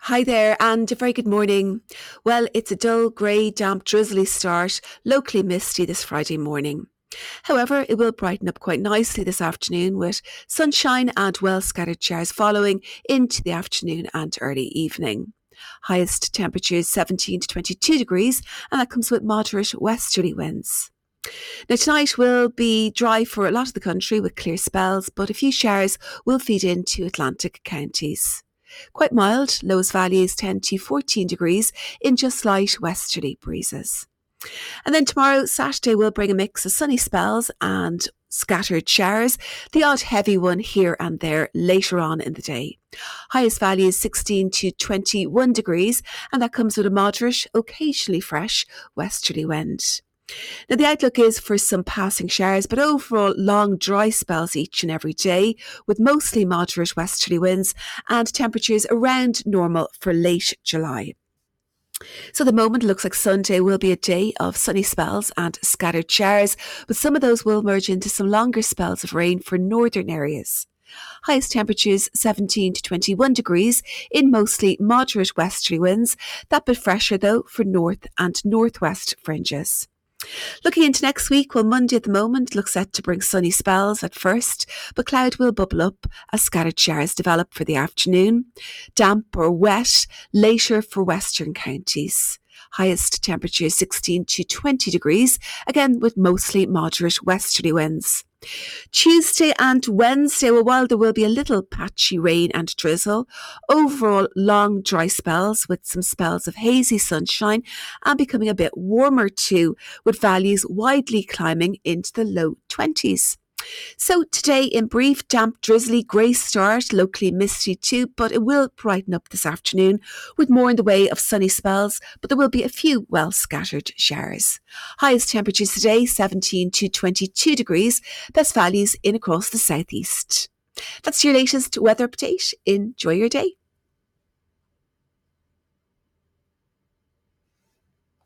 Hi there, and a very good morning. Well, it's a dull, grey, damp, drizzly start, locally misty this Friday morning. However, it will brighten up quite nicely this afternoon with sunshine and well scattered showers following into the afternoon and early evening. Highest temperatures 17 to 22 degrees, and that comes with moderate westerly winds. Now, tonight will be dry for a lot of the country with clear spells, but a few showers will feed into Atlantic counties. Quite mild, lowest values 10 to 14 degrees in just light westerly breezes. And then tomorrow, Saturday, will bring a mix of sunny spells and scattered showers, the odd heavy one here and there later on in the day. Highest values 16 to 21 degrees, and that comes with a moderate, occasionally fresh westerly wind. Now, the outlook is for some passing showers, but overall long dry spells each and every day, with mostly moderate westerly winds and temperatures around normal for late July. So at the moment, it looks like Sunday will be a day of sunny spells and scattered showers, but some of those will merge into some longer spells of rain for northern areas. Highest temperatures 17 to 21 degrees in mostly moderate westerly winds, that bit fresher though for north and northwest fringes. Looking into next week, well, Monday at the moment looks set to bring sunny spells at first, but cloud will bubble up as scattered showers develop for the afternoon. Damp or wet later for western counties. Highest temperature 16 to 20 degrees, again with mostly moderate westerly winds. Tuesday and Wednesday, well, while there will be a little patchy rain and drizzle, overall long dry spells with some spells of hazy sunshine and becoming a bit warmer too, with values widely climbing into the low 20s. So today, in brief, damp, drizzly, grey start, locally misty too, but it will brighten up this afternoon with more in the way of sunny spells, but there will be a few well scattered showers. Highest temperatures today, 17 to 22 degrees, best values in across the southeast. That's your latest weather update. Enjoy your day.